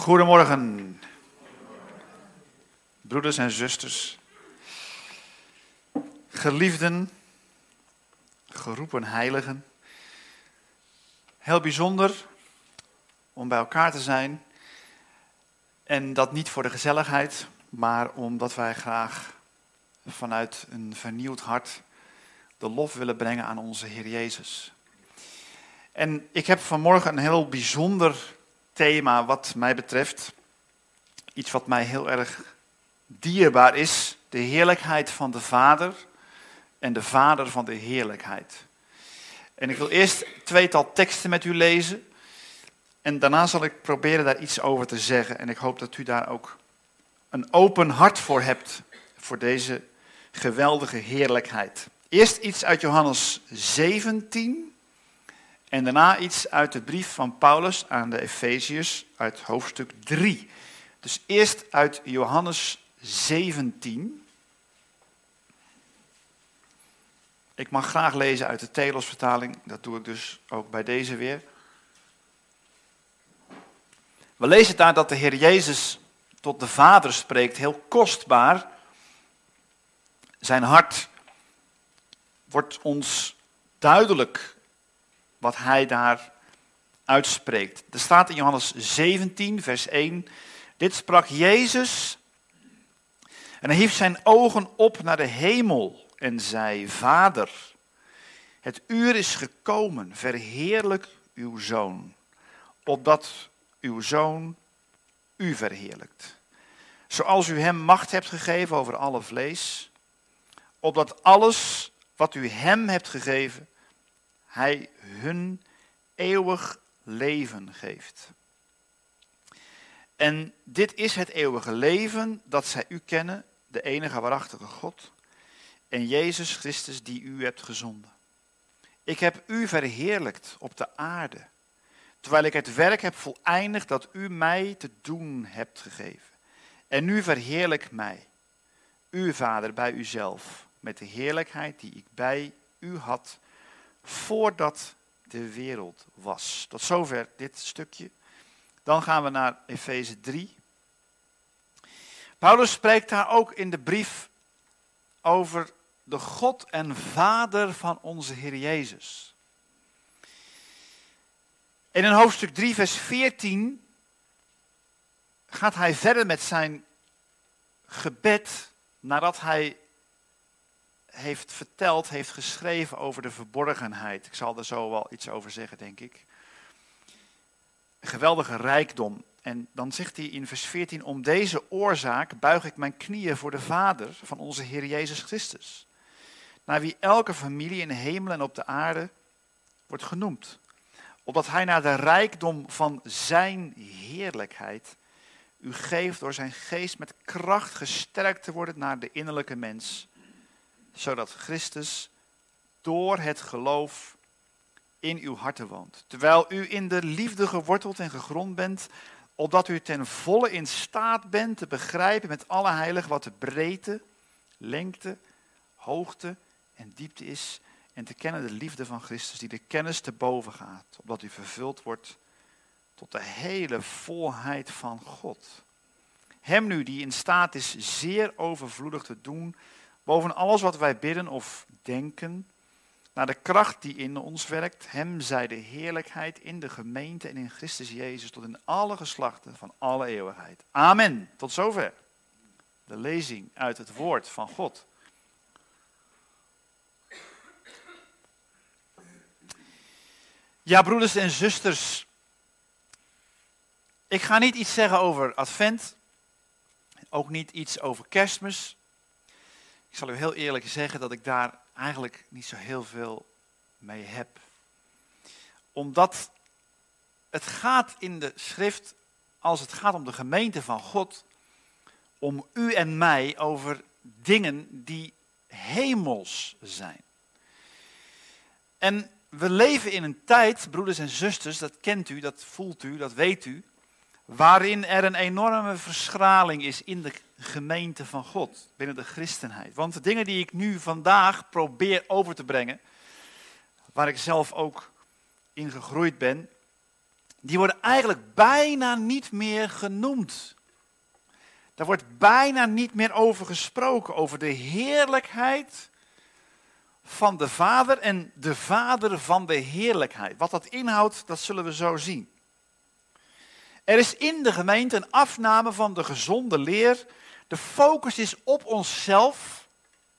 Goedemorgen, broeders en zusters, geliefden, geroepen heiligen. Heel bijzonder om bij elkaar te zijn en dat niet voor de gezelligheid, maar omdat wij graag vanuit een vernieuwd hart de lof willen brengen aan onze Heer Jezus. En ik heb vanmorgen een heel bijzonder thema wat mij betreft. Iets wat mij heel erg dierbaar is. De heerlijkheid van de Vader en de Vader van de heerlijkheid. En ik wil eerst tweetal teksten met u lezen. En daarna zal ik proberen daar iets over te zeggen. En ik hoop dat u daar ook een open hart voor hebt. Voor deze geweldige heerlijkheid. Eerst iets uit Johannes 17. En daarna iets uit de brief van Paulus aan de Efeziërs uit hoofdstuk 3. Dus eerst uit Johannes 17. Ik mag graag lezen uit de Telos-vertaling. Dat doe ik dus ook bij deze weer. We lezen daar dat de Heer Jezus tot de Vader spreekt. Heel kostbaar. Zijn hart wordt ons duidelijk wat hij daar uitspreekt. Er staat in Johannes 17, vers 1. Dit sprak Jezus en hij hief zijn ogen op naar de hemel en zei: Vader, het uur is gekomen, verheerlijk uw Zoon, opdat uw Zoon u verheerlijkt. Zoals u hem macht hebt gegeven over alle vlees, opdat alles wat u hem hebt gegeven, hij hun eeuwig leven geeft. En dit is het eeuwige leven, dat zij u kennen, de enige waarachtige God, en Jezus Christus die u hebt gezonden. Ik heb u verheerlijkt op de aarde, terwijl ik het werk heb voleindigd dat u mij te doen hebt gegeven. En nu verheerlijk mij, uw Vader, bij uzelf, met de heerlijkheid die ik bij u had, voordat de wereld was. Tot zover dit stukje. Dan gaan we naar Efeze 3. Paulus spreekt daar ook in de brief over de God en Vader van onze Heer Jezus. En in hoofdstuk 3, vers 14 gaat hij verder met zijn gebed nadat hij heeft verteld, heeft geschreven over de verborgenheid. Ik zal er zo wel iets over zeggen, denk ik. Een geweldige rijkdom. En dan zegt hij in vers 14, om deze oorzaak buig ik mijn knieën voor de Vader van onze Heer Jezus Christus, naar wie elke familie in de hemel en op de aarde wordt genoemd. Opdat hij naar de rijkdom van zijn heerlijkheid u geeft door zijn geest met kracht gesterkt te worden naar de innerlijke mens, zodat Christus door het geloof in uw harten woont. Terwijl u in de liefde geworteld en gegrond bent, opdat u ten volle in staat bent te begrijpen met alle heiligen wat de breedte, lengte, hoogte en diepte is, en te kennen de liefde van Christus die de kennis te boven gaat, opdat u vervuld wordt tot de hele volheid van God. Hem nu die in staat is zeer overvloedig te doen, boven alles wat wij bidden of denken, naar de kracht die in ons werkt, hem zij de heerlijkheid in de gemeente en in Christus Jezus tot in alle geslachten van alle eeuwigheid. Amen. Tot zover. De lezing uit het woord van God. Ja, broeders en zusters, ik ga niet iets zeggen over Advent, ook niet iets over Kerstmis. Ik zal u heel eerlijk zeggen dat ik daar eigenlijk niet zo heel veel mee heb. Omdat het gaat in de schrift, als het gaat om de gemeente van God, om u en mij over dingen die hemels zijn. En we leven in een tijd, broeders en zusters, dat kent u, dat voelt u, dat weet u, waarin er een enorme verschraling is in de gemeente van God, binnen de christenheid. Want de dingen die ik nu vandaag probeer over te brengen, waar ik zelf ook in gegroeid ben, die worden eigenlijk bijna niet meer genoemd. Daar wordt bijna niet meer over gesproken, over de heerlijkheid van de Vader en de Vader van de heerlijkheid. Wat dat inhoudt, dat zullen we zo zien. Er is in de gemeente een afname van de gezonde leer. De focus is op onszelf.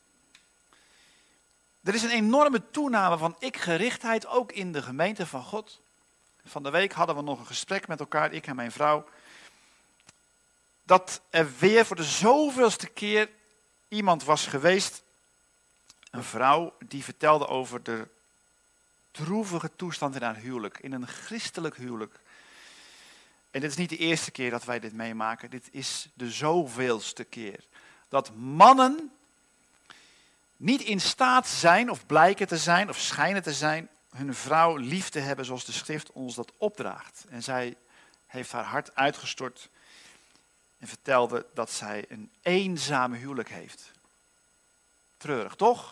Er is een enorme toename van ikgerichtheid, ook in de gemeente van God. Van de week hadden we nog een gesprek met elkaar, ik en mijn vrouw. Dat er weer voor de zoveelste keer iemand was geweest, een vrouw, die vertelde over de droevige toestand in haar huwelijk. In een christelijk huwelijk. En dit is niet de eerste keer dat wij dit meemaken. Dit is de zoveelste keer. Dat mannen niet in staat zijn, of blijken te zijn, of schijnen te zijn, hun vrouw lief te hebben zoals de schrift ons dat opdraagt. En zij heeft haar hart uitgestort en vertelde dat zij een eenzame huwelijk heeft. Treurig, toch?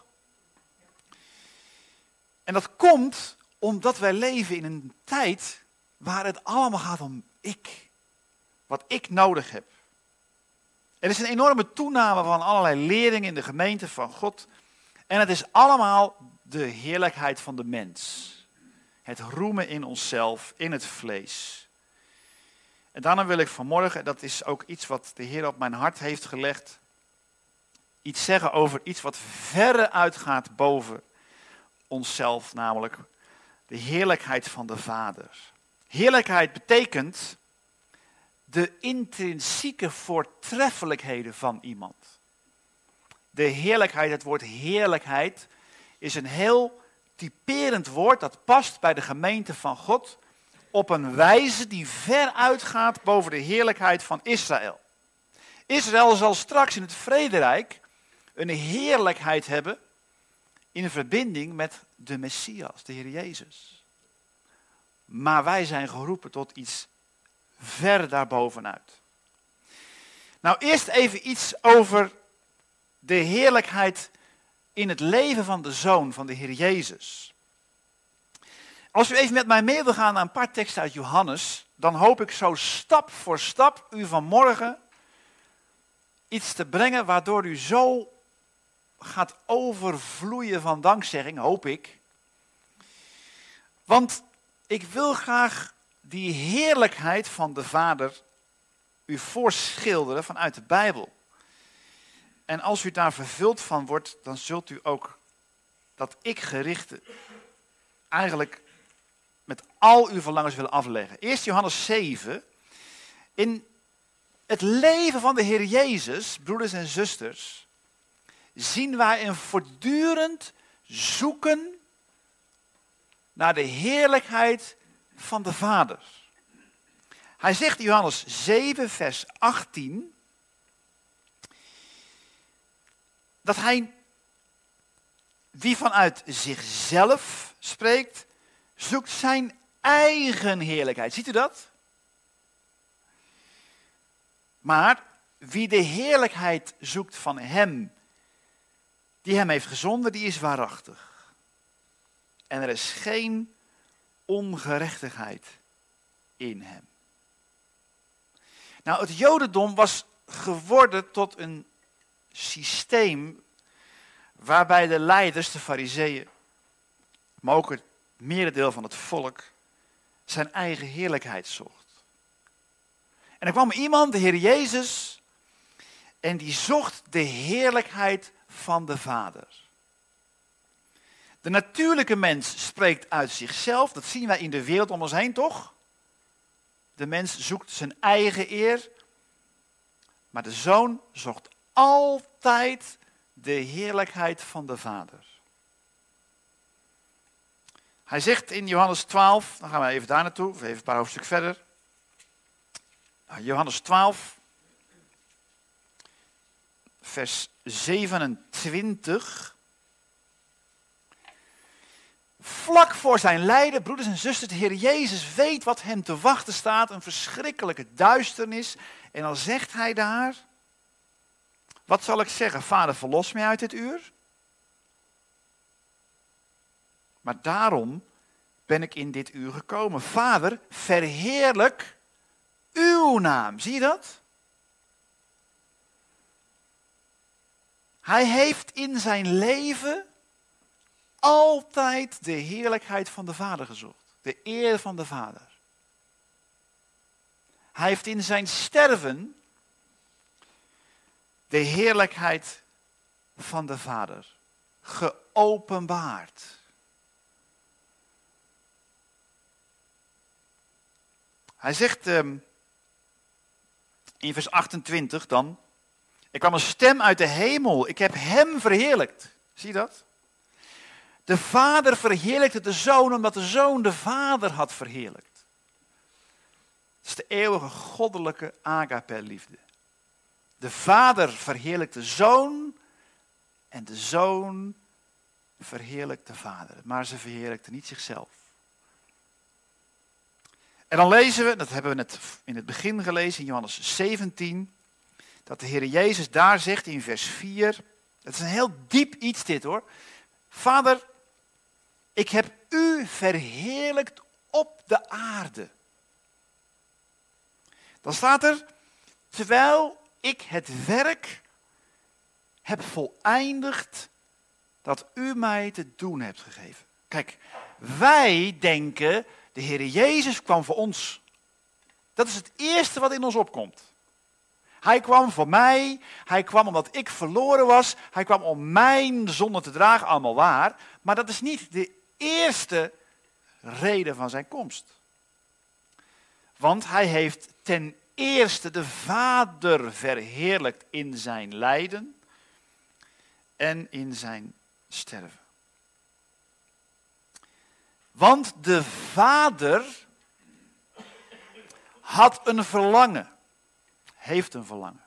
En dat komt omdat wij leven in een tijd waar het allemaal gaat om ik. Wat ik nodig heb. Er is een enorme toename van allerlei leringen in de gemeente van God. En het is allemaal de heerlijkheid van de mens. Het roemen in onszelf, in het vlees. En daarom wil ik vanmorgen, dat is ook iets wat de Heer op mijn hart heeft gelegd, iets zeggen over iets wat verre uitgaat boven onszelf, namelijk de heerlijkheid van de Vader. Heerlijkheid betekent de intrinsieke voortreffelijkheden van iemand. De heerlijkheid, het woord heerlijkheid, is een heel typerend woord dat past bij de gemeente van God op een wijze die ver uitgaat boven de heerlijkheid van Israël. Israël zal straks in het vrederijk een heerlijkheid hebben in verbinding met de Messias, de Heer Jezus. Maar wij zijn geroepen tot iets ver daarbovenuit. Nou, eerst even iets over de heerlijkheid in het leven van de Zoon van de Heer Jezus. Als u even met mij mee wil gaan naar een paar teksten uit Johannes, dan hoop ik zo stap voor stap u vanmorgen iets te brengen waardoor u zo gaat overvloeien van dankzegging, hoop ik. Want ik wil graag die heerlijkheid van de Vader u voorschilderen vanuit de Bijbel. En als u daar vervuld van wordt, dan zult u ook dat ik-gerichte eigenlijk met al uw verlangens willen afleggen. Eerst Johannes 7. In het leven van de Heer Jezus, broeders en zusters, zien wij een voortdurend zoeken naar de heerlijkheid van de Vader. Hij zegt in Johannes 7, vers 18, dat hij, wie vanuit zichzelf spreekt, zoekt zijn eigen heerlijkheid. Ziet u dat? Maar wie de heerlijkheid zoekt van hem, die hem heeft gezonden, die is waarachtig. En er is geen ongerechtigheid in hem. Nou, het Jodendom was geworden tot een systeem waarbij de leiders, de Farizeeën, maar ook het merendeel van het volk, zijn eigen heerlijkheid zocht. En er kwam iemand, de Heer Jezus, en die zocht de heerlijkheid van de Vader. De natuurlijke mens spreekt uit zichzelf, dat zien wij in de wereld om ons heen, toch? De mens zoekt zijn eigen eer, maar de Zoon zocht altijd de heerlijkheid van de Vader. Hij zegt in Johannes 12, dan gaan we even daar naartoe, of even een paar hoofdstukken verder. Johannes 12, vers 27. Vlak voor zijn lijden, broeders en zusters, de Heer Jezus weet wat hem te wachten staat, een verschrikkelijke duisternis. En dan zegt hij daar, wat zal ik zeggen, Vader, verlos mij uit dit uur? Maar daarom ben ik in dit uur gekomen. Vader, verheerlijk uw naam. Zie je dat? Hij heeft in zijn leven altijd de heerlijkheid van de Vader gezocht. De eer van de Vader. Hij heeft in zijn sterven de heerlijkheid van de Vader geopenbaard. Hij zegt in vers 28 dan, er kwam een stem uit de hemel, ik heb hem verheerlijkt. Zie je dat? De Vader verheerlijkte de Zoon omdat de Zoon de Vader had verheerlijkt. Dat is de eeuwige goddelijke agape-liefde. De Vader verheerlijkt de Zoon en de Zoon verheerlijkt de Vader. Maar ze verheerlijkte niet zichzelf. En dan lezen we, dat hebben we net in het begin gelezen in Johannes 17, dat de Heer Jezus daar zegt in vers 4, het is een heel diep iets dit hoor. Vader, ik heb u verheerlijkt op de aarde. Dan staat er, terwijl ik het werk heb voleindigd dat u mij te doen hebt gegeven. Kijk, wij denken, de Heer Jezus kwam voor ons. Dat is het eerste wat in ons opkomt. Hij kwam voor mij, hij kwam omdat ik verloren was, hij kwam om mijn zonde te dragen, allemaal waar. Maar dat is niet de eerste reden van zijn komst. Want hij heeft ten eerste de Vader verheerlijkt in zijn lijden en in zijn sterven. Want de Vader had een verlangen, heeft een verlangen.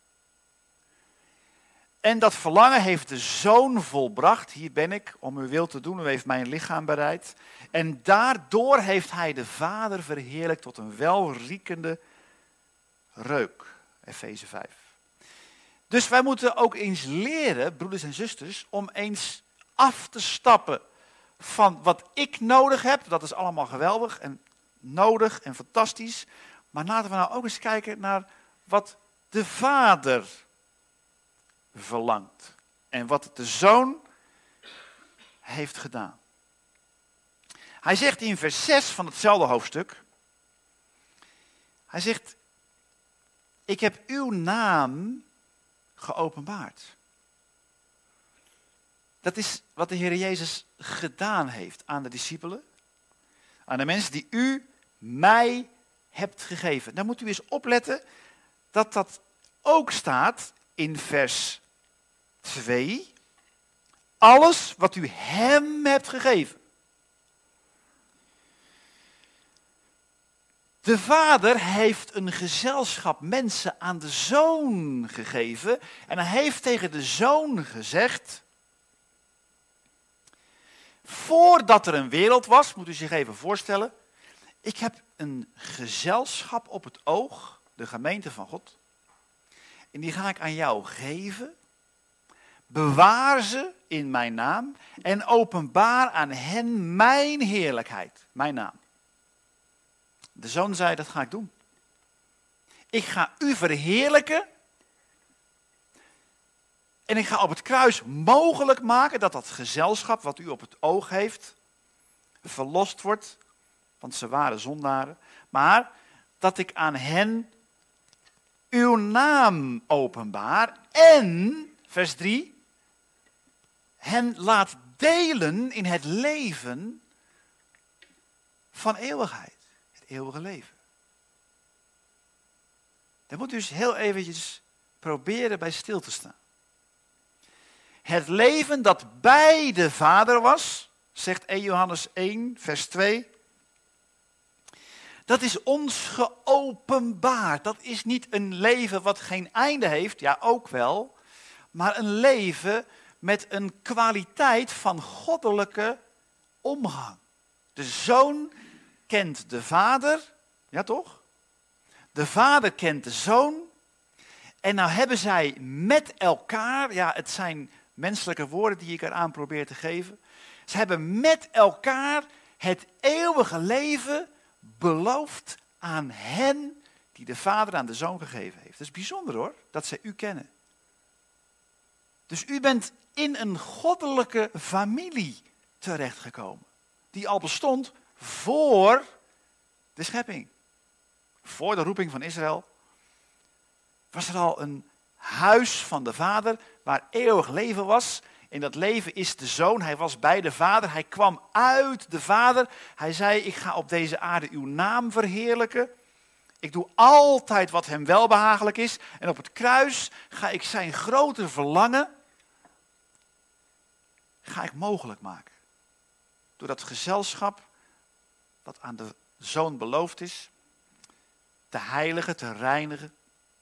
En dat verlangen heeft de Zoon volbracht. Hier ben ik om uw wil te doen, u heeft mijn lichaam bereid. En daardoor heeft hij de Vader verheerlijkt tot een welriekende reuk. Efeze 5. Dus wij moeten ook eens leren, broeders en zusters, om eens af te stappen van wat ik nodig heb. Dat is allemaal geweldig en nodig en fantastisch. Maar laten we nou ook eens kijken naar wat de Vader verlangt. En wat de Zoon heeft gedaan. Hij zegt in vers 6 van hetzelfde hoofdstuk. Hij zegt, ik heb uw naam geopenbaard. Dat is wat de Heer Jezus gedaan heeft aan de discipelen. Aan de mensen die u mij hebt gegeven. Dan moet u eens opletten dat dat ook staat in vers 2. Alles wat u hem hebt gegeven. De Vader heeft een gezelschap mensen aan de Zoon gegeven. En hij heeft tegen de Zoon gezegd, voordat er een wereld was, moet u zich even voorstellen. Ik heb een gezelschap op het oog, de gemeente van God. En die ga ik aan jou geven. Bewaar ze in mijn naam en openbaar aan hen mijn heerlijkheid, mijn naam. De Zoon zei, dat ga ik doen. Ik ga u verheerlijken. En ik ga op het kruis mogelijk maken dat dat gezelschap wat u op het oog heeft, verlost wordt. Want ze waren zondaren. Maar dat ik aan hen uw naam openbaar. En, vers 3, hen laat delen in het leven van eeuwigheid. Het eeuwige leven. Daar moet u dus heel eventjes proberen bij stil te staan. Het leven dat bij de Vader was, zegt 1 Johannes 1, vers 2. Dat is ons geopenbaard. Dat is niet een leven wat geen einde heeft, ja ook wel. Maar een leven met een kwaliteit van goddelijke omgang. De Zoon kent de Vader, ja toch? De Vader kent de Zoon. En nou hebben zij met elkaar, ja het zijn menselijke woorden die ik eraan probeer te geven. Ze hebben met elkaar het eeuwige leven belooft aan hen die de Vader aan de Zoon gegeven heeft. Dat is bijzonder hoor, dat zij u kennen. Dus u bent in een goddelijke familie terechtgekomen. Die al bestond voor de schepping. Voor de roeping van Israël was er al een huis van de Vader waar eeuwig leven was. En dat leven is de Zoon. Hij was bij de Vader. Hij kwam uit de Vader. Hij zei, ik ga op deze aarde uw naam verheerlijken. Ik doe altijd wat hem welbehagelijk is. En op het kruis ga ik zijn grote verlangen ga ik mogelijk maken. Door dat gezelschap wat aan de Zoon beloofd is, te heiligen, te reinigen.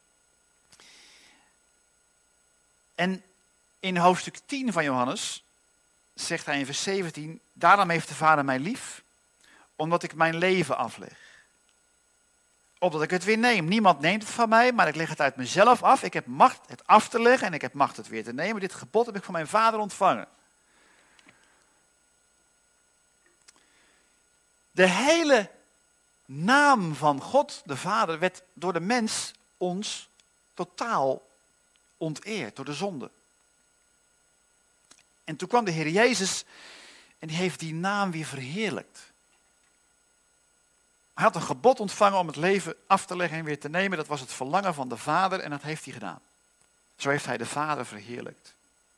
En in hoofdstuk 10 van Johannes zegt hij in vers 17, daarom heeft de Vader mij lief, omdat ik mijn leven afleg. Opdat ik het weer neem. Niemand neemt het van mij, maar ik leg het uit mezelf af. Ik heb macht het af te leggen en ik heb macht het weer te nemen. Dit gebod heb ik van mijn Vader ontvangen. De hele naam van God, de Vader, werd door de mens ons totaal onteerd, door de zonde. En toen kwam de Heer Jezus en die heeft die naam weer verheerlijkt. Hij had een gebod ontvangen om het leven af te leggen en weer te nemen. Dat was het verlangen van de Vader en dat heeft hij gedaan. Zo heeft hij de Vader verheerlijkt.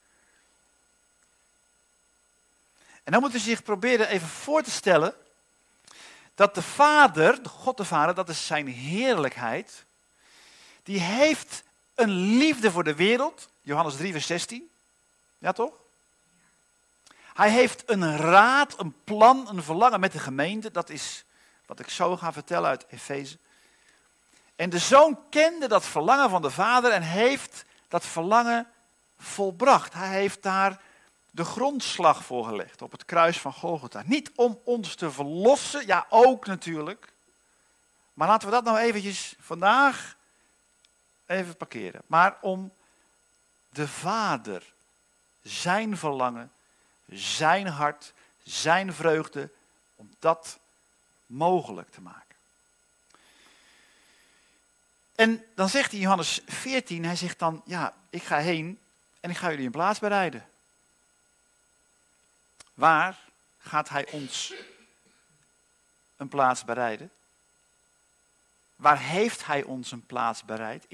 En dan moet u zich proberen even voor te stellen dat de Vader, God de Vader, dat is zijn heerlijkheid, die heeft een liefde voor de wereld. Johannes 3 vers 16. Ja toch? Hij heeft een raad, een plan, een verlangen met de gemeente. Dat is wat ik zo ga vertellen uit Efeze. En de Zoon kende dat verlangen van de Vader en heeft dat verlangen volbracht. Hij heeft daar de grondslag voor gelegd op het kruis van Golgotha. Niet om ons te verlossen, ja ook natuurlijk. Maar laten we dat nou eventjes vandaag even parkeren. Maar om de Vader, zijn verlangen, zijn hart, zijn vreugde, om dat mogelijk te maken. En dan zegt hij in Johannes 14, hij zegt dan, ja, ik ga heen en ik ga jullie een plaats bereiden. Waar gaat hij ons een plaats bereiden? Waar heeft hij ons een plaats bereid?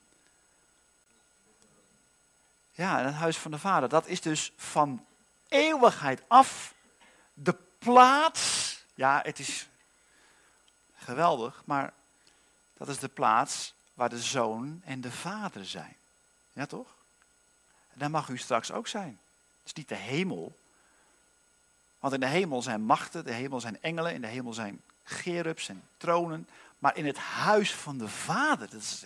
Ja, in het huis van de Vader. Dat is dus van eeuwigheid af de plaats. Ja, het is geweldig, maar dat is de plaats waar de Zoon en de Vader zijn. Ja toch? En daar mag u straks ook zijn. Het is niet de hemel. Want in de hemel zijn machten, de hemel zijn engelen, in de hemel zijn gerubs en tronen. Maar in het huis van de Vader,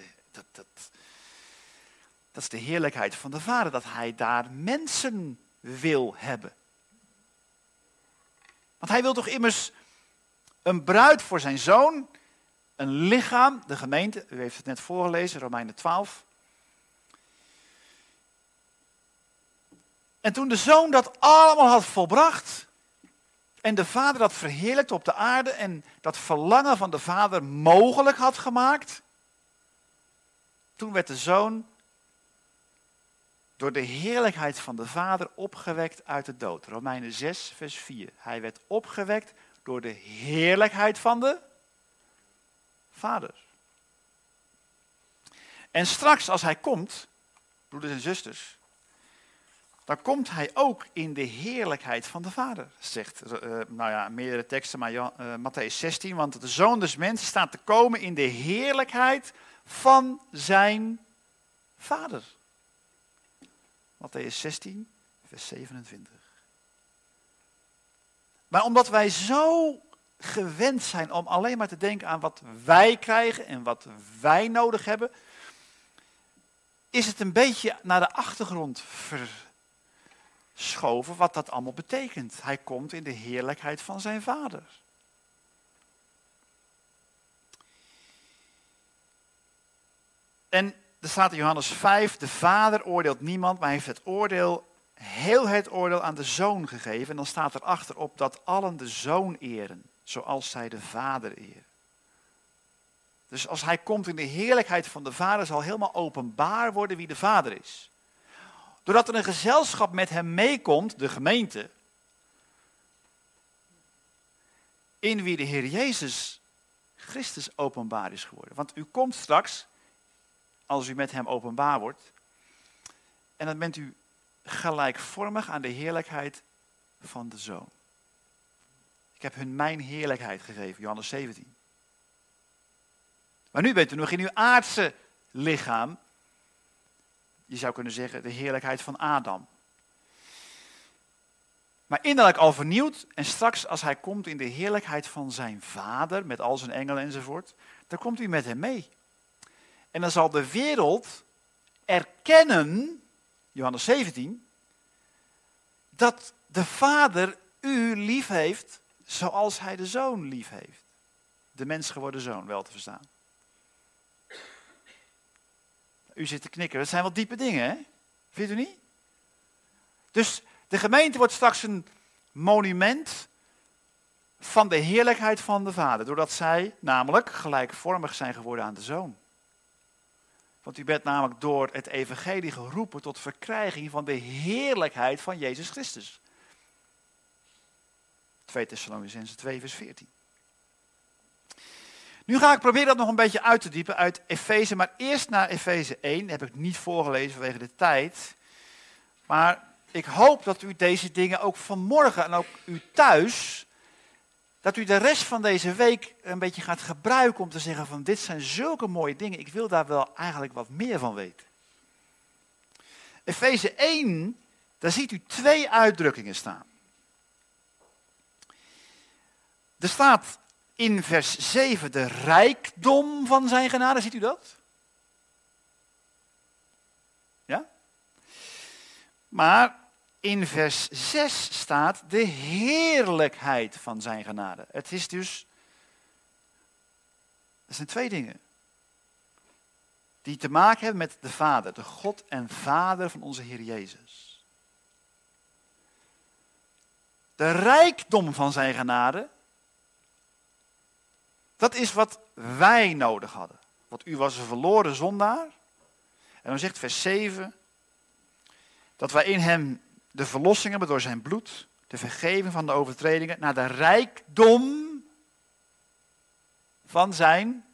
dat is de heerlijkheid van de Vader, dat hij daar mensen wil hebben. Want hij wil toch immers een bruid voor zijn zoon, een lichaam, de gemeente, u heeft het net voorgelezen, Romeinen 12. En toen de zoon dat allemaal had volbracht en de Vader dat verheerlijkt op de aarde en dat verlangen van de Vader mogelijk had gemaakt, toen werd de zoon door de heerlijkheid van de Vader opgewekt uit de dood. Romeinen 6 vers 4. Hij werd opgewekt door de heerlijkheid van de Vader. En straks als hij komt, broeders en zusters, dan komt hij ook in de heerlijkheid van de Vader, zegt meerdere teksten, maar Mattheüs 16, want de Zoon des Mensen staat te komen in de heerlijkheid van zijn Vader. Mattheüs 16, vers 27. Maar omdat wij zo gewend zijn om alleen maar te denken aan wat wij krijgen en wat wij nodig hebben, is het een beetje naar de achtergrond verschoven wat dat allemaal betekent. Hij komt in de heerlijkheid van zijn Vader. En er staat in Johannes 5, de Vader oordeelt niemand, maar heeft het oordeel heel het oordeel aan de Zoon gegeven. En dan staat er achterop dat allen de Zoon eren, zoals zij de Vader eren. Dus als hij komt in de heerlijkheid van de Vader, zal helemaal openbaar worden wie de Vader is. Doordat er een gezelschap met hem meekomt, de gemeente, in wie de Heer Jezus Christus openbaar is geworden. Want u komt straks, als u met hem openbaar wordt, en dan bent u gelijkvormig aan de heerlijkheid van de Zoon. Ik heb hun mijn heerlijkheid gegeven, Johannes 17. Maar nu bent u nog in uw aardse lichaam. Je zou kunnen zeggen de heerlijkheid van Adam. Maar innerlijk al vernieuwd en straks als hij komt in de heerlijkheid van zijn Vader, met al zijn engelen enzovoort, dan komt u met hem mee. En dan zal de wereld erkennen, Johannes 17, dat de Vader u lief heeft zoals hij de Zoon lief heeft. De mens geworden Zoon, wel te verstaan. U zit te knikken, dat zijn wel diepe dingen, hè? Vindt u niet? Dus de gemeente wordt straks een monument van de heerlijkheid van de Vader. Doordat zij namelijk gelijkvormig zijn geworden aan de Zoon. Want u bent namelijk door het evangelie geroepen tot verkrijging van de heerlijkheid van Jezus Christus. 2 Thessalonicenzen 2 vers 14. Nu ga ik proberen dat nog een beetje uit te diepen uit Efeze, maar eerst naar Efeze 1. Dat heb ik niet voorgelezen vanwege de tijd. Maar ik hoop dat u deze dingen ook vanmorgen en ook u thuis, dat u de rest van deze week een beetje gaat gebruiken om te zeggen van dit zijn zulke mooie dingen, ik wil daar wel eigenlijk wat meer van weten. Efeze 1, daar ziet u 2 uitdrukkingen staan. Er staat in vers 7 de rijkdom van zijn genade, ziet u dat? Ja? Maar in vers 6 staat de heerlijkheid van zijn genade. Het is dus, dat zijn 2 dingen. Die te maken hebben met de Vader, de God en Vader van onze Heer Jezus. De rijkdom van zijn genade, dat is wat wij nodig hadden. Want u was een verloren zondaar. En dan zegt vers 7, dat wij in hem de verlossing hebben door zijn bloed, de vergeving van de overtredingen, naar de rijkdom van zijn,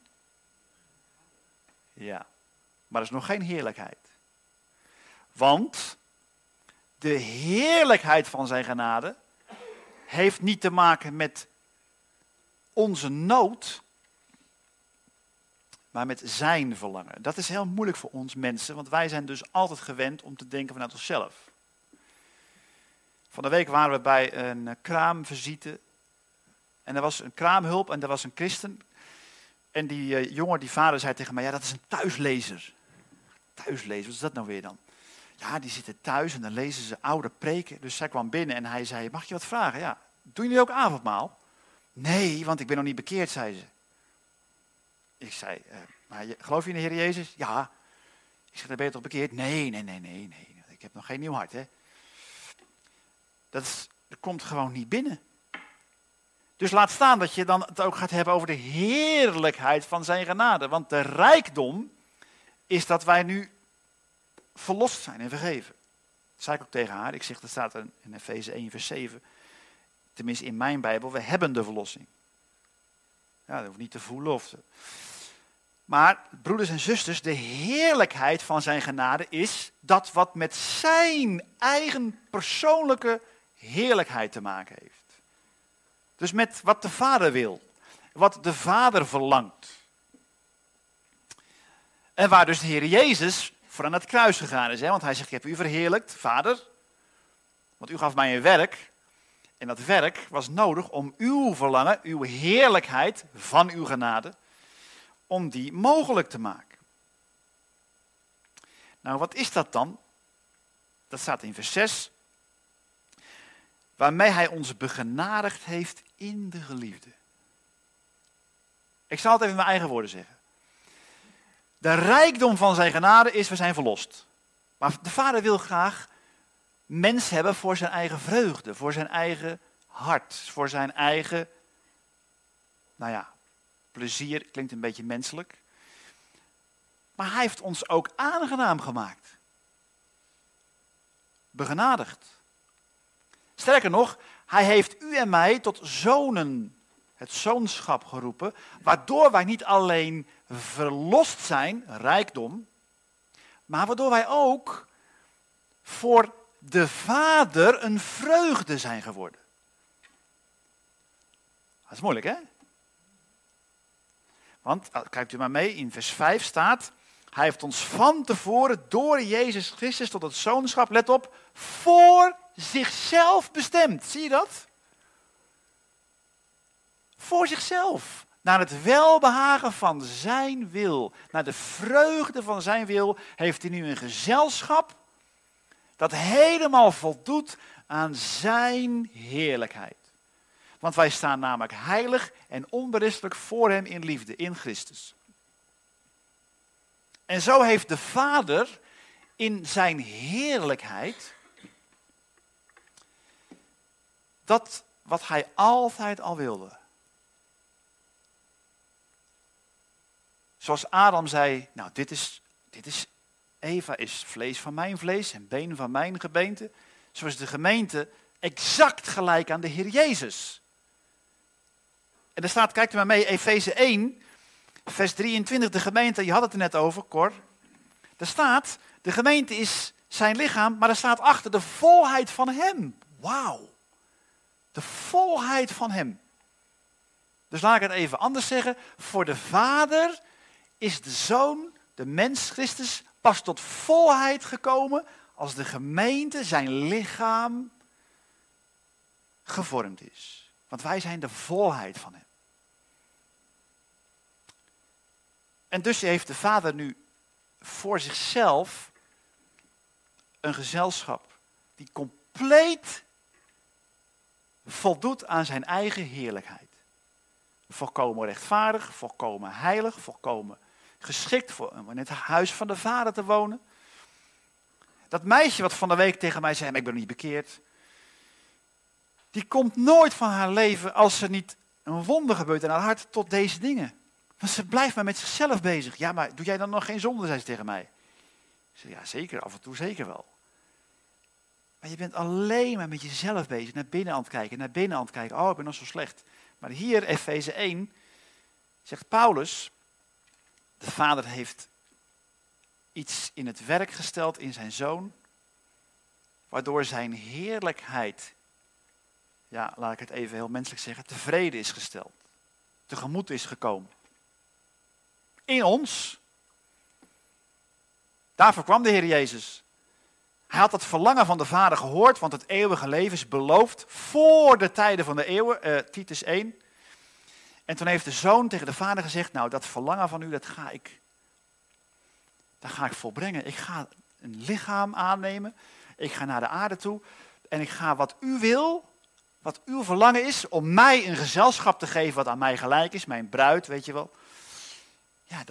ja, maar dat is nog geen heerlijkheid. Want de heerlijkheid van zijn genade heeft niet te maken met onze nood, maar met zijn verlangen. Dat is heel moeilijk voor ons mensen, want wij zijn dus altijd gewend om te denken vanuit onszelf. Van de week waren we bij een kraamvisite en er was een kraamhulp en er was een christen. En die jongen, die vader, zei tegen mij, ja, dat is een thuislezer. Thuislezer, wat is dat nou weer dan? Ja, die zitten thuis en dan lezen ze oude preken. Dus zij kwam binnen en hij zei, mag ik je wat vragen? Ja, doen jullie ook avondmaal? Nee, want ik ben nog niet bekeerd, zei ze. Ik zei, maar geloof je in de Heer Jezus? Ja. Ik zeg, dan ben je toch bekeerd? Nee. Ik heb nog geen nieuw hart, hè. Dat komt gewoon niet binnen. Dus laat staan dat je dan het ook gaat hebben over de heerlijkheid van zijn genade. Want de rijkdom is dat wij nu verlost zijn en vergeven. Dat zei ik ook tegen haar. Ik zeg, dat staat in Efeze 1 vers 7. Tenminste in mijn Bijbel, we hebben de verlossing. Ja, dat hoeft niet te voelen of te... Maar, broeders en zusters, de heerlijkheid van zijn genade is dat wat met zijn eigen persoonlijke heerlijkheid te maken heeft. Dus met wat de Vader wil. Wat de Vader verlangt. En waar dus de Heer Jezus voor aan het kruis gegaan is. Hè? Want hij zegt, ik heb u verheerlijkt, Vader. Want u gaf mij een werk. En dat werk was nodig om uw verlangen, uw heerlijkheid van uw genade, om die mogelijk te maken. Nou, wat is dat dan? Dat staat in vers 6. Waarmee hij ons begenadigd heeft in de geliefde. Ik zal het even in mijn eigen woorden zeggen. De rijkdom van zijn genade is, we zijn verlost. Maar de Vader wil graag mens hebben voor zijn eigen vreugde, voor zijn eigen hart, voor zijn eigen, plezier, klinkt een beetje menselijk. Maar hij heeft ons ook aangenaam gemaakt. Begenadigd. Sterker nog, hij heeft u en mij tot zonen, het zoonschap geroepen, waardoor wij niet alleen verlost zijn, rijkdom, maar waardoor wij ook voor de Vader een vreugde zijn geworden. Dat is moeilijk, hè? Want, kijkt u maar mee, in vers 5 staat, hij heeft ons van tevoren door Jezus Christus tot het zoonschap, let op, voor zichzelf bestemd. Zie je dat? Voor zichzelf. Naar het welbehagen van zijn wil, naar de vreugde van zijn wil, heeft hij nu een gezelschap dat helemaal voldoet aan zijn heerlijkheid. Want wij staan namelijk heilig en onberispelijk voor hem in liefde, in Christus. En zo heeft de Vader in zijn heerlijkheid dat wat hij altijd al wilde. Zoals Adam zei, nou Eva is vlees van mijn vlees en been van mijn gebeente. Zo is de gemeente exact gelijk aan de Heer Jezus. En er staat, kijkt u maar mee, Efeze 1, vers 23, de gemeente, je had het er net over, Cor. Er staat, de gemeente is zijn lichaam, maar er staat achter de volheid van hem. Wauw, de volheid van hem. Dus laat ik het even anders zeggen, voor de Vader is de Zoon, de mens Christus, pas tot volheid gekomen als de gemeente zijn lichaam gevormd is. Want wij zijn de volheid van hem. En dus heeft de Vader nu voor zichzelf een gezelschap die compleet voldoet aan zijn eigen heerlijkheid. Volkomen rechtvaardig, volkomen heilig, volkomen geschikt om in het huis van de Vader te wonen. Dat meisje wat van de week tegen mij zei, maar ik ben nog niet bekeerd. Die komt nooit van haar leven als er niet een wonder gebeurt in haar hart tot deze dingen. Want ze blijft maar met zichzelf bezig. Ja, maar doe jij dan nog geen zonde, zei ze tegen mij. Ik zei, ja zeker, af en toe zeker wel. Maar je bent alleen maar met jezelf bezig, naar binnen aan het kijken, Oh, ik ben nog zo slecht. Maar hier, Efeze 1, zegt Paulus, de Vader heeft iets in het werk gesteld in zijn Zoon, waardoor zijn heerlijkheid, ja, laat ik het even heel menselijk zeggen, tevreden is gesteld. Tegemoet is gekomen. In ons. Daarvoor kwam de Heer Jezus. Hij had het verlangen van de Vader gehoord, want het eeuwige leven is beloofd voor de tijden van de eeuwen, Titus 1. En toen heeft de Zoon tegen de Vader gezegd, nou dat verlangen van u, dat ga ik volbrengen. Ik ga een lichaam aannemen, ik ga naar de aarde toe en ik ga wat u wil, wat uw verlangen is, om mij een gezelschap te geven wat aan mij gelijk is, mijn bruid, weet je wel. Ja,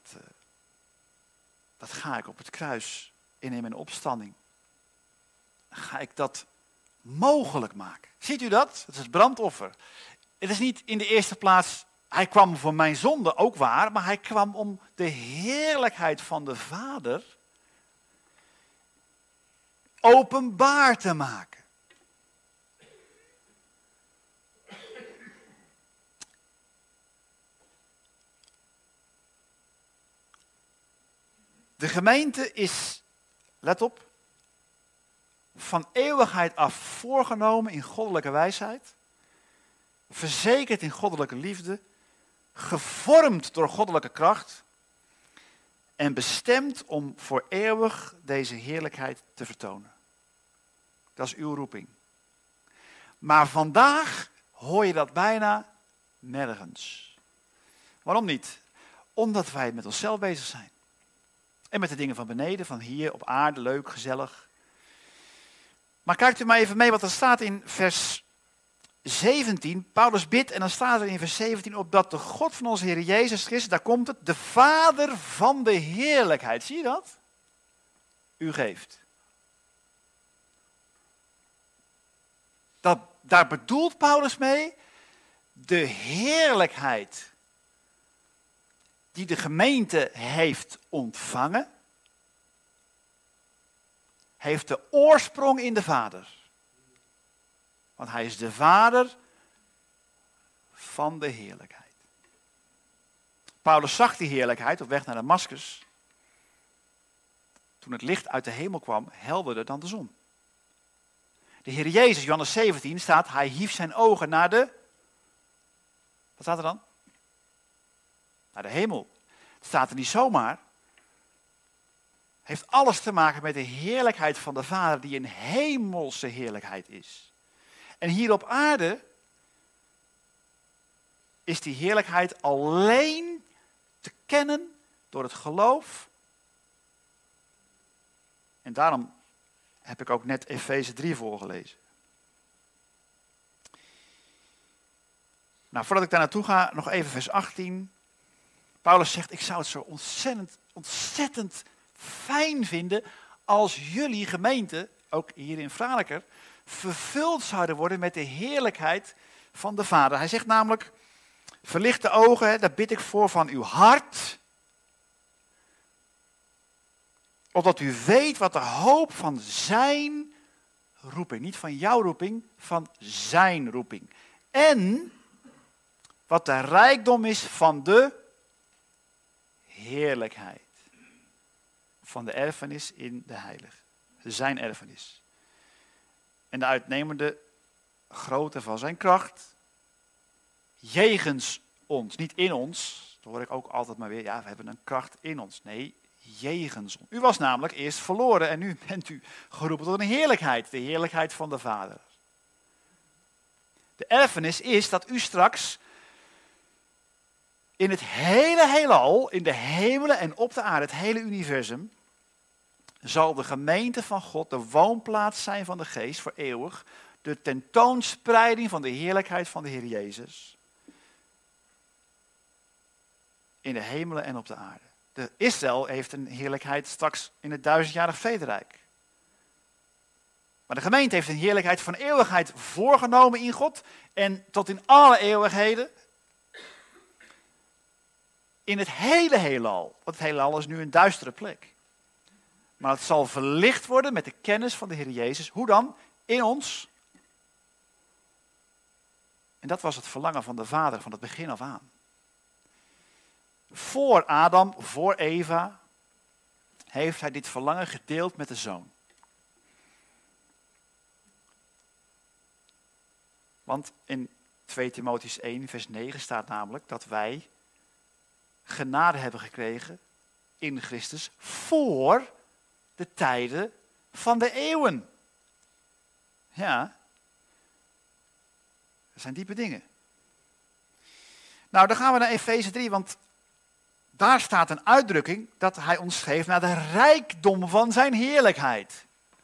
dat ga ik op het kruis in mijn opstanding. Ga ik dat mogelijk maken. Ziet u dat? Het is het brandoffer. Het is niet in de eerste plaats, hij kwam voor mijn zonde, ook waar, maar hij kwam om de heerlijkheid van de Vader openbaar te maken. De gemeente is, let op, van eeuwigheid af voorgenomen in goddelijke wijsheid, verzekerd in goddelijke liefde, gevormd door goddelijke kracht en bestemd om voor eeuwig deze heerlijkheid te vertonen. Dat is uw roeping. Maar vandaag hoor je dat bijna nergens. Waarom niet? Omdat wij met onszelf bezig zijn. En met de dingen van beneden, van hier op aarde, leuk, gezellig. Maar kijkt u maar even mee wat er staat in vers 17. Paulus bidt en dan staat er in vers 17 opdat de God van onze Heer Jezus Christus, daar komt het, de Vader van de heerlijkheid. Zie je dat? U geeft. Daar bedoelt Paulus mee de heerlijkheid die de gemeente heeft ontvangen, heeft de oorsprong in de Vader. Want hij is de Vader van de heerlijkheid. Paulus zag die heerlijkheid op weg naar Damascus. Toen het licht uit de hemel kwam, helderder dan de zon. De Heer Jezus, Johannes 17, staat, hij hief zijn ogen naar de... Wat staat er dan? Naar de hemel. Het staat er niet zomaar. Heeft alles te maken met de heerlijkheid van de Vader, die een hemelse heerlijkheid is. En hier op aarde is die heerlijkheid alleen te kennen door het geloof. En daarom heb ik ook net Efeze 3 voorgelezen. Nou, voordat ik daar naartoe ga, nog even vers 18. Paulus zegt, ik zou het zo ontzettend fijn vinden als jullie gemeente, ook hier in Franeker, vervuld zouden worden met de heerlijkheid van de Vader. Hij zegt namelijk, verlicht de ogen, daar bid ik voor van uw hart, opdat u weet wat de hoop van zijn roeping, niet van jouw roeping, van zijn roeping. En wat de rijkdom is van de heerlijkheid. Van de erfenis in de heilige. Zijn erfenis. En de uitnemende grootte van zijn kracht. Jegens ons, niet in ons. Dat hoor ik ook altijd maar weer. Ja, we hebben een kracht in ons. Nee, jegens ons. U was namelijk eerst verloren en nu bent u geroepen tot een heerlijkheid. De heerlijkheid van de Vader. De erfenis is dat u straks in het hele heelal, in de hemelen en op de aarde, het hele universum, zal de gemeente van God de woonplaats zijn van de Geest voor eeuwig. De tentoonspreiding van de heerlijkheid van de Heer Jezus. In de hemelen en op de aarde. Israël heeft een heerlijkheid straks in het 1000-jarig vrederijk. Maar de gemeente heeft een heerlijkheid van eeuwigheid voorgenomen in God. En tot in alle eeuwigheden. In het hele heelal. Want het heelal is nu een duistere plek. Maar het zal verlicht worden met de kennis van de Heer Jezus. Hoe dan? In ons. En dat was het verlangen van de Vader van het begin af aan. Voor Adam, voor Eva, heeft hij dit verlangen gedeeld met de Zoon. Want in 2 Timotheüs 1 vers 9 staat namelijk dat wij genade hebben gekregen in Christus voor de tijden van de eeuwen. Ja, dat zijn diepe dingen. Nou, dan gaan we naar Efeze 3, want daar staat een uitdrukking dat hij ons geeft naar de rijkdom van zijn heerlijkheid.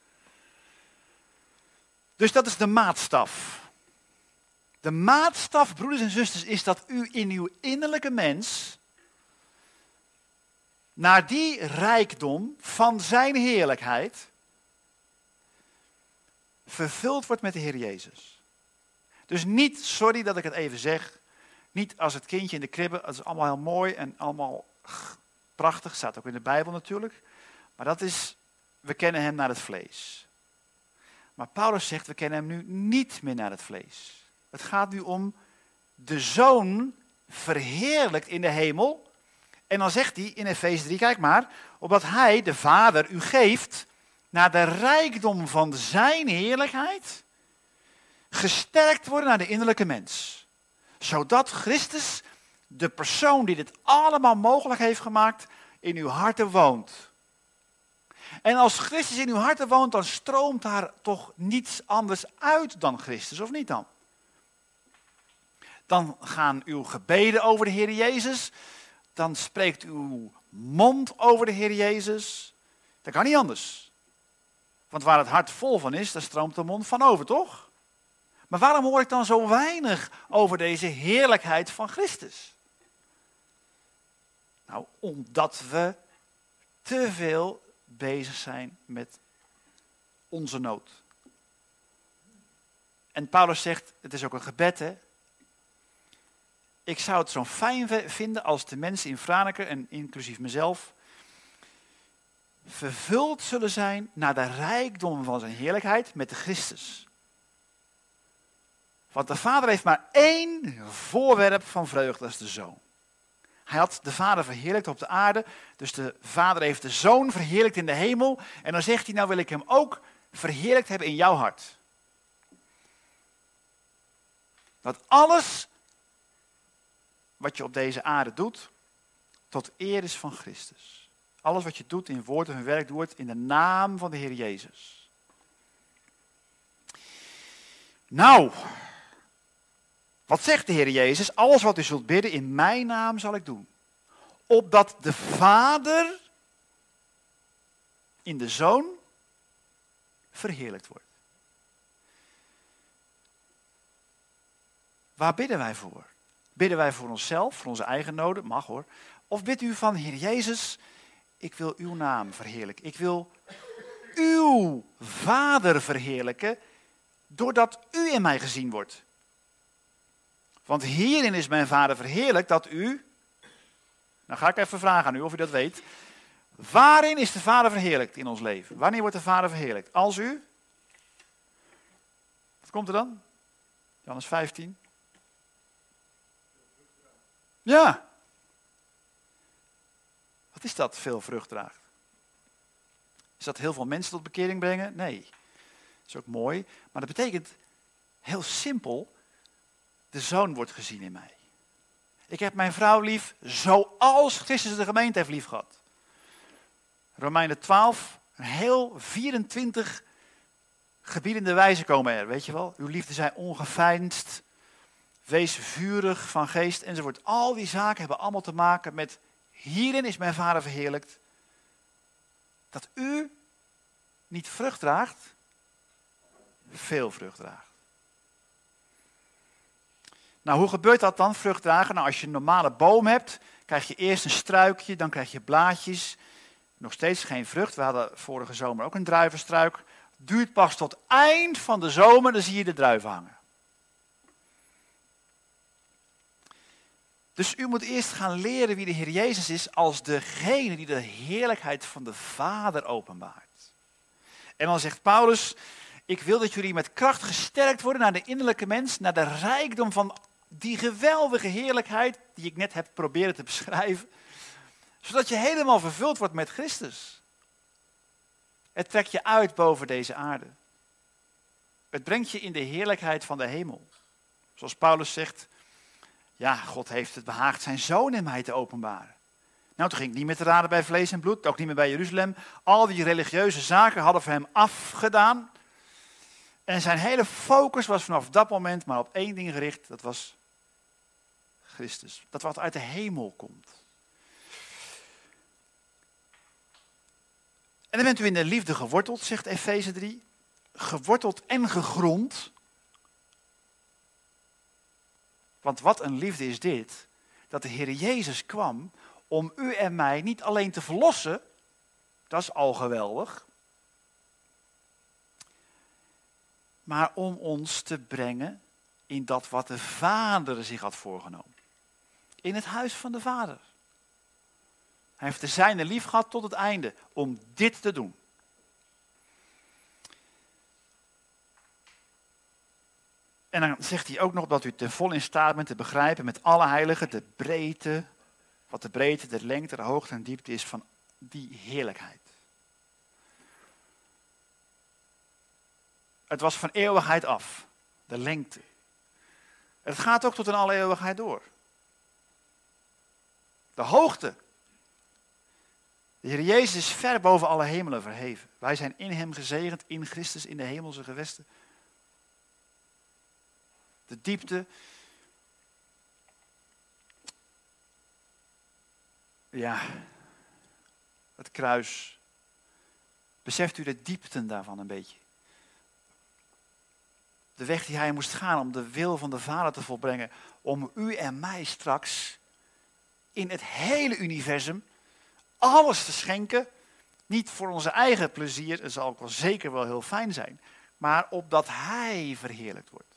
Dus dat is de maatstaf. De maatstaf, broeders en zusters, is dat u in uw innerlijke mens naar die rijkdom van zijn heerlijkheid vervuld wordt met de Heer Jezus. Dus niet, sorry dat ik het even zeg, niet als het kindje in de kribbe, dat is allemaal heel mooi en allemaal prachtig, staat ook in de Bijbel natuurlijk. Maar dat is, we kennen hem naar het vlees. Maar Paulus zegt, we kennen hem nu niet meer naar het vlees. Het gaat nu om de Zoon verheerlijkt in de hemel. En dan zegt hij in Efeze 3, kijk maar, opdat hij, de Vader, u geeft naar de rijkdom van zijn heerlijkheid, gesterkt worden naar de innerlijke mens. Zodat Christus, de persoon die dit allemaal mogelijk heeft gemaakt, in uw harten woont. En als Christus in uw harten woont, dan stroomt daar toch niets anders uit dan Christus, of niet dan? Dan gaan uw gebeden over de Heer Jezus, dan spreekt uw mond over de Heer Jezus. Dat kan niet anders. Want waar het hart vol van is, daar stroomt de mond van over, toch? Maar waarom hoor ik dan zo weinig over deze heerlijkheid van Christus? Nou, omdat we te veel bezig zijn met onze nood. En Paulus zegt, het is ook een gebed, hè. Ik zou het zo fijn vinden als de mensen in Franeker, en inclusief mezelf, vervuld zullen zijn naar de rijkdom van zijn heerlijkheid met de Christus. Want de Vader heeft maar één voorwerp van vreugde, dat is de Zoon. Hij had de Vader verheerlijkt op de aarde, dus de Vader heeft de Zoon verheerlijkt in de hemel. En dan zegt hij, nou wil ik hem ook verheerlijkt hebben in jouw hart. Dat alles wat je op deze aarde doet, tot eer is van Christus. Alles wat je doet in woord en werk, doe het in de naam van de Heer Jezus. Nou, wat zegt de Heer Jezus? Alles wat u zult bidden, in mijn naam zal ik doen. Opdat de Vader in de Zoon verheerlijkt wordt. Waar bidden wij voor? Bidden wij voor onszelf, voor onze eigen noden? Mag hoor. Of bidt u van, Heer Jezus, ik wil uw naam verheerlijken. Ik wil uw Vader verheerlijken, doordat u in mij gezien wordt. Want hierin is mijn Vader verheerlijkt dat u... Nou ga ik even vragen aan u of u dat weet. Waarin is de Vader verheerlijkt in ons leven? Wanneer wordt de Vader verheerlijkt? Als u... Wat komt er dan? Johannes 15. Ja. Wat is dat, veel vrucht draagt? Is dat heel veel mensen tot bekering brengen? Nee. Dat is ook mooi. Maar dat betekent heel simpel, de Zoon wordt gezien in mij. Ik heb mijn vrouw lief zoals Christus de gemeente heeft lief gehad. Romeinen 12, een heel 24 gebiedende wijzen komen er, weet je wel. Uw liefde zij ongeveinsd, wees vurig van geest enzovoort. Al die zaken hebben allemaal te maken met, hierin is mijn Vader verheerlijkt, dat u niet vrucht draagt, veel vrucht draagt. Nou, hoe gebeurt dat dan, vrucht dragen? Nou, als je een normale boom hebt, krijg je eerst een struikje, dan krijg je blaadjes. Nog steeds geen vrucht. We hadden vorige zomer ook een druivenstruik. Duurt pas tot eind van de zomer, dan zie je de druiven hangen. Dus u moet eerst gaan leren wie de Heer Jezus is als degene die de heerlijkheid van de Vader openbaart. En dan zegt Paulus, ik wil dat jullie met kracht gesterkt worden naar de innerlijke mens, naar de rijkdom van die geweldige heerlijkheid die ik net heb proberen te beschrijven. Zodat je helemaal vervuld wordt met Christus. Het trekt je uit boven deze aarde. Het brengt je in de heerlijkheid van de hemel. Zoals Paulus zegt, ja, God heeft het behaagd zijn Zoon in mij te openbaren. Nou, toen ging ik niet meer te raden bij vlees en bloed, ook niet meer bij Jeruzalem. Al die religieuze zaken hadden voor hem afgedaan. En zijn hele focus was vanaf dat moment maar op één ding gericht, dat was Christus. Dat wat uit de hemel komt. En dan bent u in de liefde geworteld, zegt Efeze 3. Geworteld en gegrond. Want wat een liefde is dit, dat de Heer Jezus kwam om u en mij niet alleen te verlossen, dat is al geweldig, maar om ons te brengen in dat wat de Vader zich had voorgenomen. In het huis van de Vader. Hij heeft de zijne lief gehad tot het einde om dit te doen. En dan zegt hij ook nog dat u ten volle in staat bent te begrijpen met alle heiligen de breedte, wat de breedte, de lengte, de hoogte en diepte is van die heerlijkheid. Het was van eeuwigheid af, de lengte. Het gaat ook tot in alle eeuwigheid door. De hoogte. De Heer Jezus is ver boven alle hemelen verheven. Wij zijn in hem gezegend, in Christus, in de hemelse gewesten. De diepte. Ja, het kruis. Beseft u de diepten daarvan een beetje? De weg die hij moest gaan om de wil van de Vader te volbrengen. Om u en mij straks in het hele universum alles te schenken. Niet voor onze eigen plezier, het zal ook wel zeker wel heel fijn zijn. maar opdat hij verheerlijkt wordt.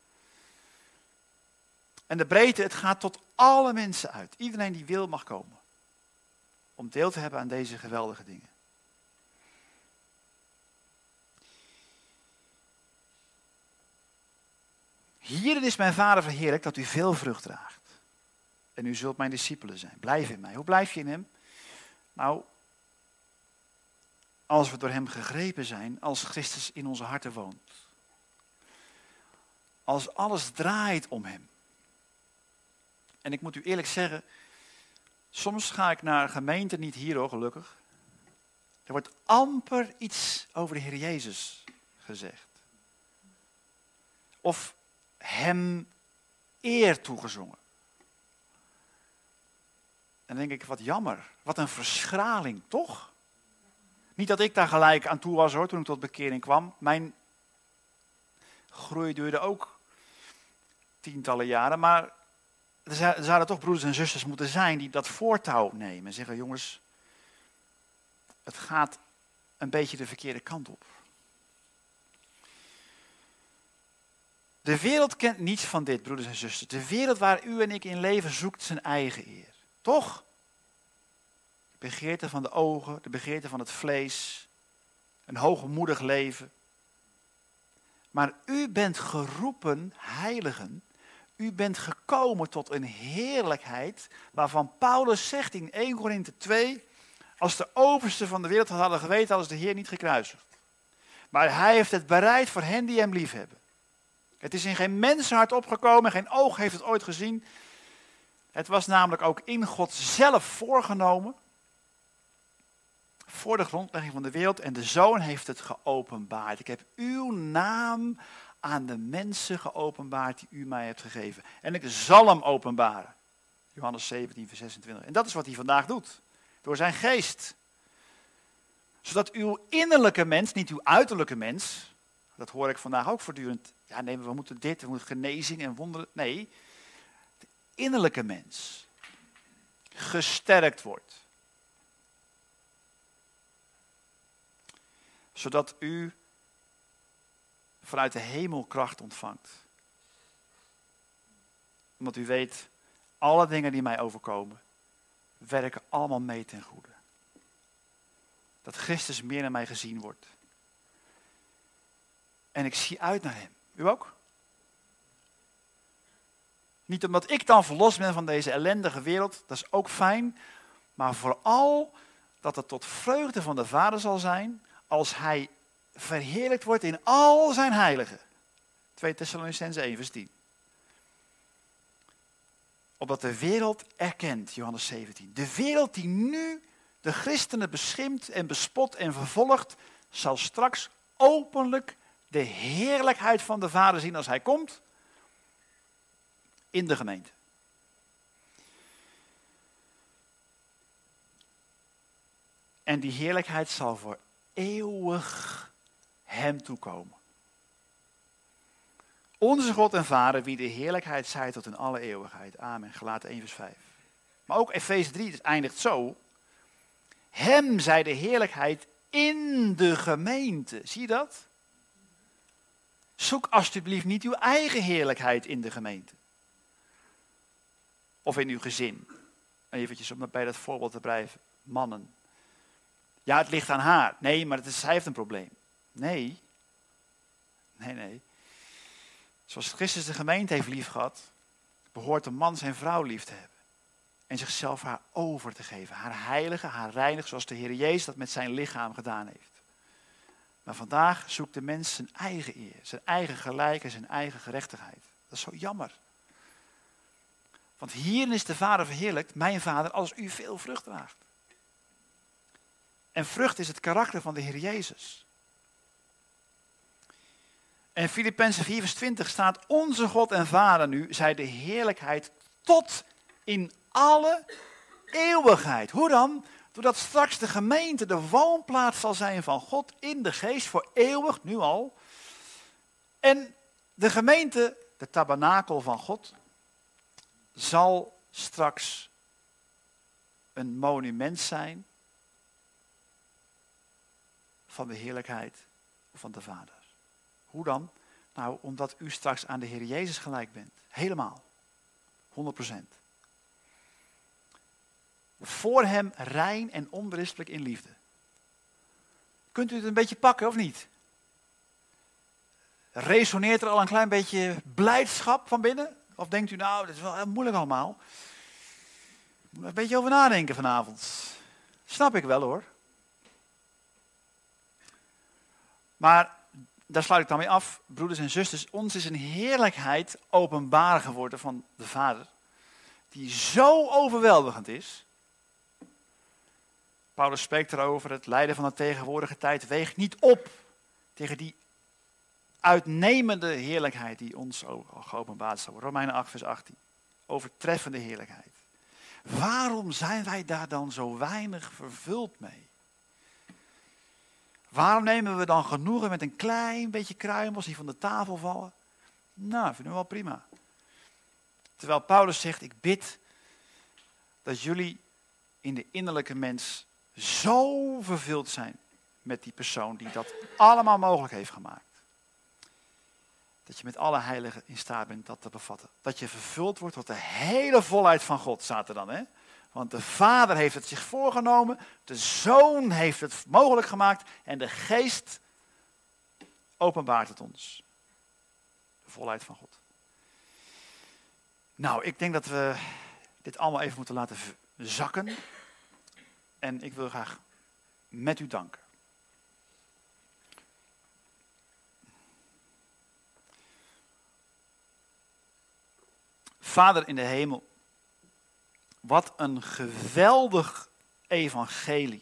En de breedte, het gaat tot alle mensen uit. Iedereen die wil mag komen. Om deel te hebben aan deze geweldige dingen. Hierin is mijn Vader verheerlijkt dat u veel vrucht draagt. En u zult mijn discipelen zijn. Blijf in mij. Hoe blijf je in hem? Nou, als we door hem gegrepen zijn, als Christus in onze harten woont. Als alles draait om hem. En ik moet u eerlijk zeggen, soms ga ik naar gemeenten, niet hier hoor, gelukkig. Er wordt amper iets over de Heer Jezus gezegd. Of hem eer toegezongen. En dan denk ik, wat jammer, wat een verschraling, toch? Niet dat ik daar gelijk aan toe was hoor, toen ik tot bekering kwam. Mijn groei duurde ook tientallen jaren, maar er zouden toch broeders en zusters moeten zijn die dat voortouw nemen. En zeggen, jongens, het gaat een beetje de verkeerde kant op. De wereld kent niets van dit, broeders en zusters. De wereld waar u en ik in leven zoekt zijn eigen eer. Toch? De begeerte van de ogen, de begeerte van het vlees. Een hoogmoedig leven. Maar u bent geroepen, heiligen. U bent gekomen tot een heerlijkheid waarvan Paulus zegt in 1 Korinthe 2... Als de oversten van de wereld hadden geweten, hadden ze de Heer niet gekruisigd. Maar hij heeft het bereid voor hen die hem liefhebben. Het is in geen mensenhart opgekomen, geen oog heeft het ooit gezien. Het was namelijk ook in God zelf voorgenomen. Voor de grondlegging van de wereld. En de Zoon heeft het geopenbaard. Ik heb uw naam aan de mensen geopenbaard die u mij hebt gegeven. En ik zal hem openbaren. Johannes 17, vers 26. En dat is wat hij vandaag doet. Door zijn geest. Zodat uw innerlijke mens, niet uw uiterlijke mens. Dat hoor ik vandaag ook voortdurend. Ja, nee, we moeten dit, we moeten genezing en wonderen. Nee, de innerlijke mens gesterkt wordt. Zodat u vanuit de hemel kracht ontvangt. Omdat u weet, alle dingen die mij overkomen, werken allemaal mee ten goede. Dat Christus meer naar mij gezien wordt. En ik zie uit naar hem. U ook? Niet omdat ik dan verlost ben van deze ellendige wereld, dat is ook fijn. Maar vooral dat het tot vreugde van de Vader zal zijn als hij verheerlijkt wordt in al zijn heiligen. 2 Thessalonicenzen 1 vers 10. Opdat de wereld erkent, Johannes 17. De wereld die nu de christenen beschimpt en bespot en vervolgt, zal straks openlijk de heerlijkheid van de Vader zien als hij komt in de gemeente. En die heerlijkheid zal voor eeuwig hem toekomen. Onze God en Vader, wie de heerlijkheid zij tot in alle eeuwigheid. Amen. Galaten 1 vers 5. Maar ook Efeze 3 eindigt zo. Hem zij de heerlijkheid in de gemeente. Zie je dat? Zoek alsjeblieft niet uw eigen heerlijkheid in de gemeente. Of in uw gezin. Eventjes om bij dat voorbeeld te blijven. Mannen. Ja, het ligt aan haar. Nee, maar zij heeft een probleem. Nee. Nee. Zoals Christus de gemeente heeft lief gehad, behoort een man zijn vrouw lief te hebben. En zichzelf haar over te geven. Haar heiligen, haar reinigen, zoals de Heer Jezus dat met zijn lichaam gedaan heeft. Maar vandaag zoekt de mens zijn eigen eer, zijn eigen gelijk en zijn eigen gerechtigheid. Dat is zo jammer. Want hierin is de Vader verheerlijkt, mijn Vader, als u veel vrucht draagt. En vrucht is het karakter van de Heer Jezus. En in Filippenzen 4 vers 20 staat, onze God en Vader nu, zij de heerlijkheid tot in alle eeuwigheid. Hoe dan? Doordat straks de gemeente de woonplaats zal zijn van God in de geest voor eeuwig, nu al. En de gemeente, de tabernakel van God, zal straks een monument zijn van de heerlijkheid van de Vader. Hoe dan? Nou, omdat u straks aan de Heer Jezus gelijk bent. Helemaal. 100%. Voor hem rein en onberispelijk in liefde. Kunt u het een beetje pakken of niet? Resoneert er al een klein beetje blijdschap van binnen? Of denkt u nou, dat is wel heel moeilijk allemaal. Moet er een beetje over nadenken vanavond. Snap ik wel hoor. Maar daar sluit ik dan mee af, broeders en zusters. Ons is een heerlijkheid openbaar geworden van de Vader. Die zo overweldigend is. Paulus spreekt erover, het lijden van de tegenwoordige tijd weegt niet op tegen die uitnemende heerlijkheid die ons geopenbaard zal worden. Romeinen 8 vers 18. Overtreffende heerlijkheid. Waarom zijn wij daar dan zo weinig vervuld mee? Waarom nemen we dan genoegen met een klein beetje kruimels die van de tafel vallen? Nou, vinden we wel prima. Terwijl Paulus zegt, ik bid dat jullie in de innerlijke mens zo vervuld zijn met die persoon die dat allemaal mogelijk heeft gemaakt. Dat je met alle heiligen in staat bent dat te bevatten. Dat je vervuld wordt tot de hele volheid van God, staat er dan. Hè? Want de Vader heeft het zich voorgenomen, de Zoon heeft het mogelijk gemaakt en de Geest openbaart het ons. De volheid van God. Nou, ik denk dat we dit allemaal even moeten laten zakken. En ik wil graag met u danken. Vader in de hemel, wat een geweldig evangelie.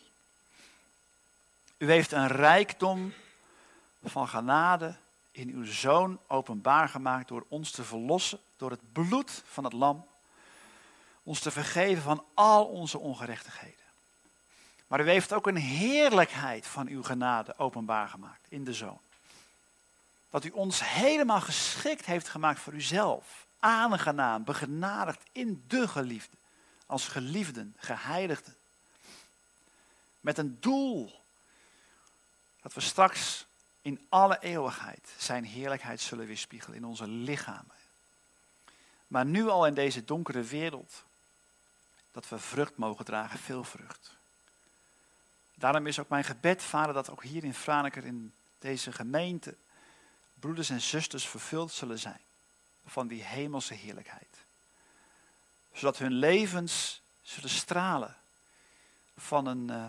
U heeft een rijkdom van genade in uw Zoon openbaar gemaakt door ons te verlossen, door het bloed van het lam, ons te vergeven van al onze ongerechtigheden. Maar u heeft ook een heerlijkheid van uw genade openbaar gemaakt in de Zoon. Dat u ons helemaal geschikt heeft gemaakt voor uzelf. Aangenaam, begenadigd in de geliefde. Als geliefden, geheiligden. Met een doel. Dat we straks in alle eeuwigheid zijn heerlijkheid zullen weerspiegelen in onze lichamen. Maar nu al in deze donkere wereld. Dat we vrucht mogen dragen, veel vrucht. Daarom is ook mijn gebed, Vader, dat ook hier in Franeker, in deze gemeente, broeders en zusters vervuld zullen zijn van die hemelse heerlijkheid. Zodat hun levens zullen stralen van een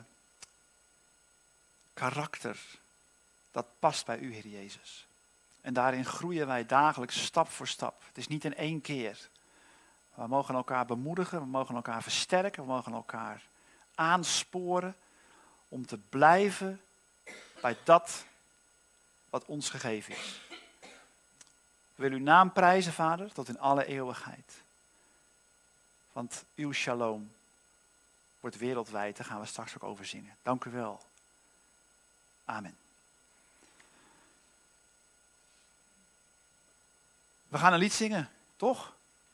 karakter dat past bij u, Heer Jezus. En daarin groeien wij dagelijks stap voor stap. Het is niet in één keer. We mogen elkaar bemoedigen, we mogen elkaar versterken, we mogen elkaar aansporen om te blijven bij dat wat ons gegeven is. We willen uw naam prijzen, Vader, tot in alle eeuwigheid. Want uw shalom wordt wereldwijd, daar gaan we straks ook over zingen. Dank u wel. Amen. We gaan een lied zingen, toch?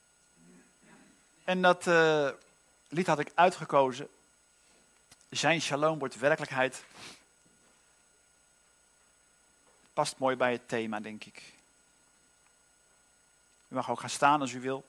En dat lied had ik uitgekozen. Zijn shalom wordt werkelijkheid. Past mooi bij het thema, denk ik. U mag ook gaan staan als u wil.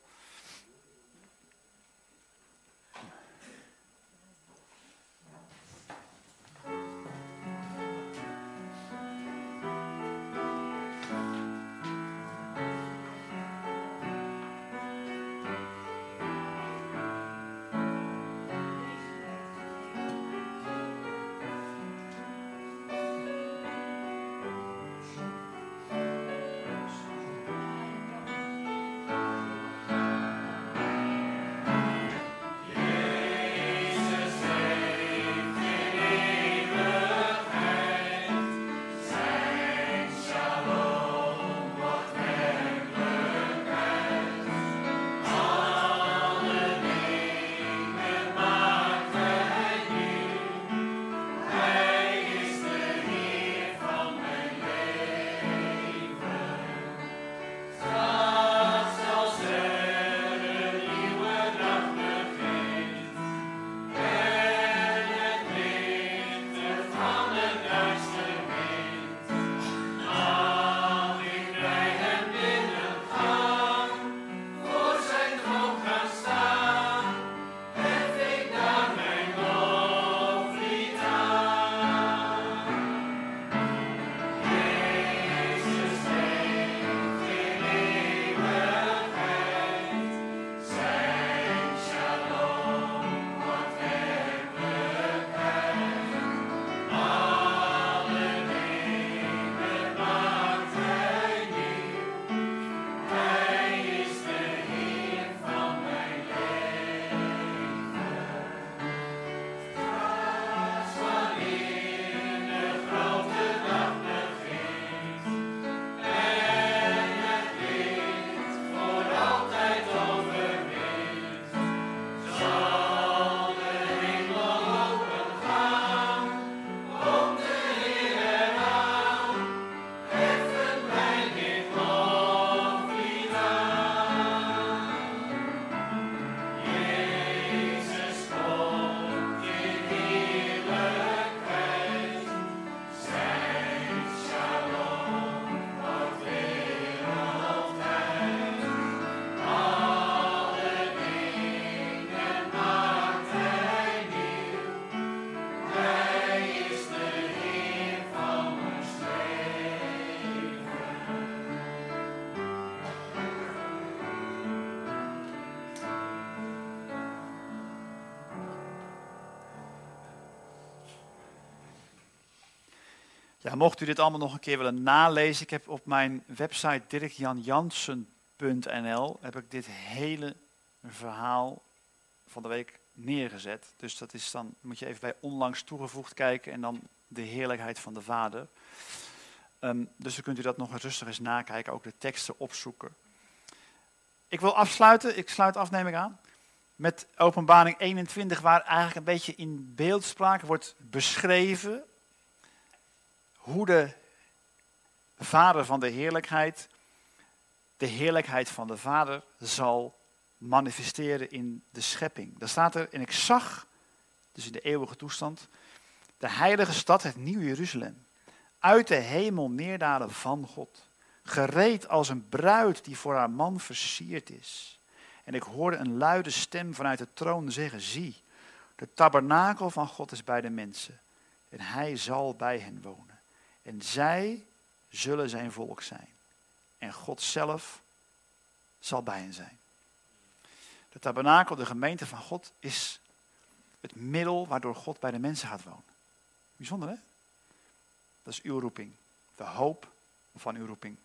Ja, mocht u dit allemaal nog een keer willen nalezen, ik heb op mijn website dirkjanjansen.nl heb ik dit hele verhaal van de week neergezet. Dus dat is dan, moet je even bij onlangs toegevoegd kijken en dan de heerlijkheid van de Vader. Dus dan kunt u dat nog rustig eens nakijken, ook de teksten opzoeken. Ik wil afsluiten, ik sluit af neem ik aan, met Openbaring 21, waar eigenlijk een beetje in beeldspraak wordt beschreven hoe de Vader van de heerlijkheid van de Vader zal manifesteren in de schepping. Daar staat er, en ik zag, dus in de eeuwige toestand, de heilige stad, het nieuwe Jeruzalem, uit de hemel neerdalen van God, gereed als een bruid die voor haar man versierd is. En ik hoorde een luide stem vanuit de troon zeggen, zie, de tabernakel van God is bij de mensen en hij zal bij hen wonen. En zij zullen zijn volk zijn. En God zelf zal bij hen zijn. De tabernakel, de gemeente van God, is het middel waardoor God bij de mensen gaat wonen. Bijzonder, hè? Dat is uw roeping. De hoop van uw roeping.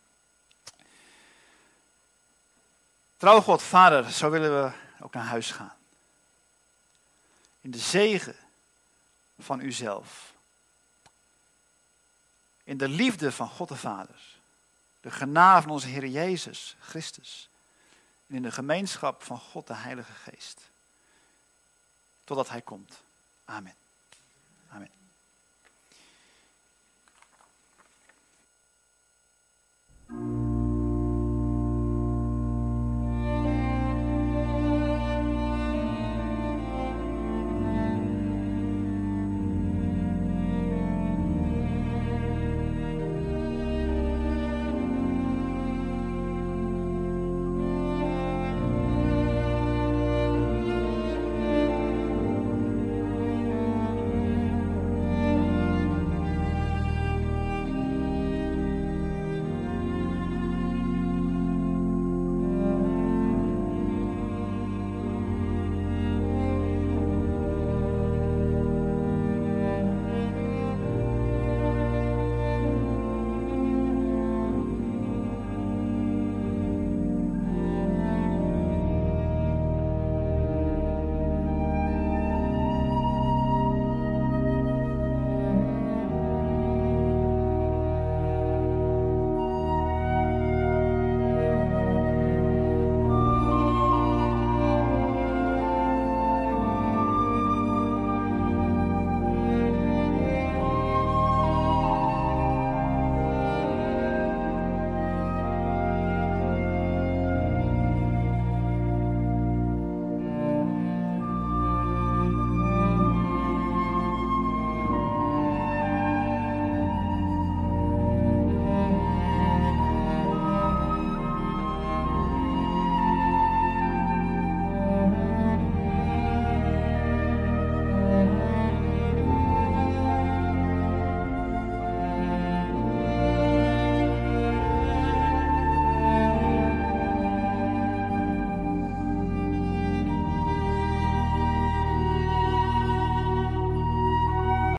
Trouw God, Vader, zo willen we ook naar huis gaan. In de zegen van uzelf. In de liefde van God de Vader. De genade van onze Heer Jezus Christus. En in de gemeenschap van God de Heilige Geest. Totdat Hij komt. Amen.